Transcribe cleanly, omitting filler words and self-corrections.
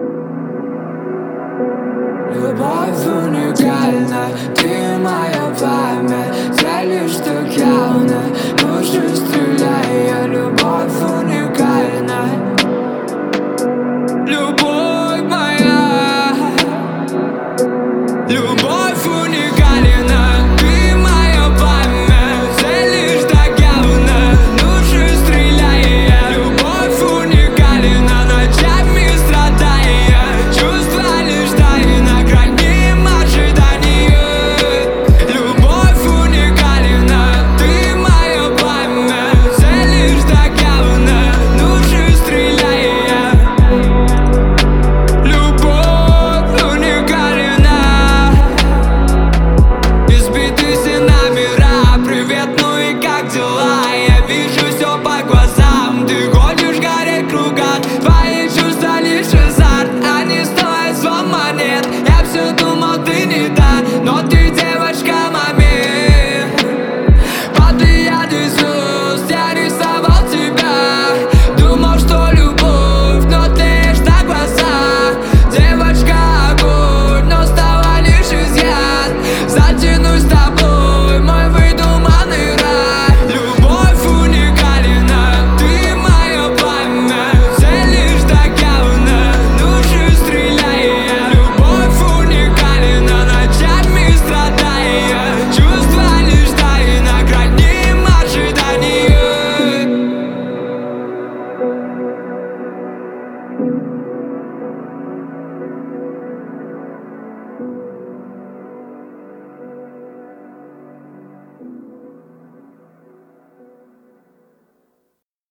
Любовь уникальна, ты мое пламя, целишь так явно, лучше стреляй. Любовь уникальна, любовь моя, любовь уникальна, ты мое пламя, целишь так явно, лучше стреляй. Любовь уникальна, ночами страдая, чувства лишь тайна, храним ожидания. Любовь уникальна, ты мое пламя, целишь так явно, лучше стреляй. Любовь уникальна, избитый номера, привет, ну и как дела? Я вижу все по глазам, ты ходишь в горе кругах, твои чувства лишь азарт, они стоят звон монет. Я все думаю